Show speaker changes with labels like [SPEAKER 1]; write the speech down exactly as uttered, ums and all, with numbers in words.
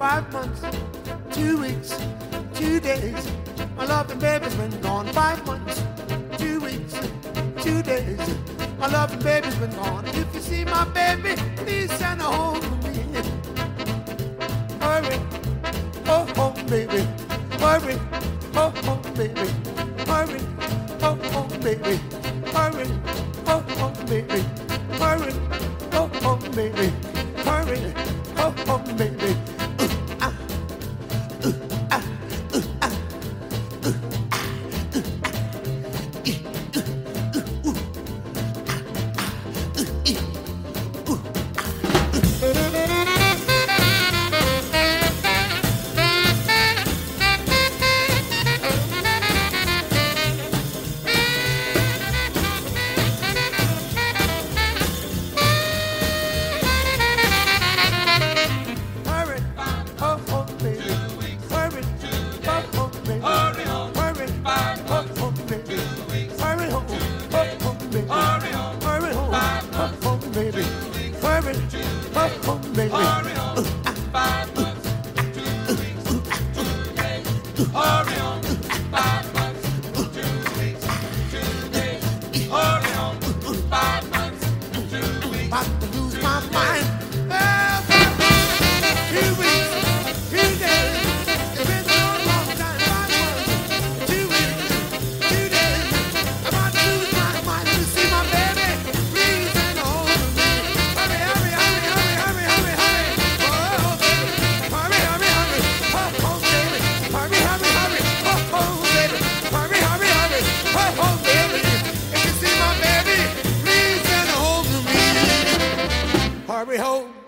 [SPEAKER 1] five months, two weeks, two days. My loving baby's been gone five months, two weeks, two days. My loving baby's been gone. If you see my baby, please send her home to me. Hurry, oh home, baby. Hurry, oh home, baby. Hurry, oh home, baby. Hurry, oh home, baby. Hurry, oh home, baby. Hurry, oh home, baby. Baby, hurry, oh, oh, baby. Hurry home, five months, two weeks, two days. Hurry home, five months, two weeks, two days. Hurry home, five months, two weeks. About to lose my mind. Oh, two weeks, two days. It's been so long time. Five months, two weeks, two days. I'm about to lose my mind. You see my baby? Please send her home. Hurry home.